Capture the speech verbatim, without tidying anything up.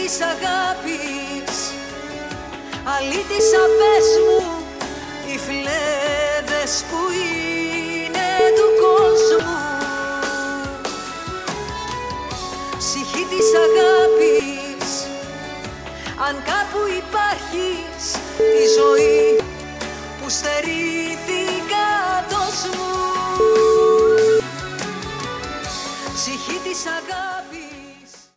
της αγάπης, αλήτησα πες μου, οι φλέβες που είναι του κόσμου. Ψυχή της αγάπης, αν κάπου υπάρχεις, τη ζωή που στερήθηκα δώσ' μου. Ψυχή της αγάπης.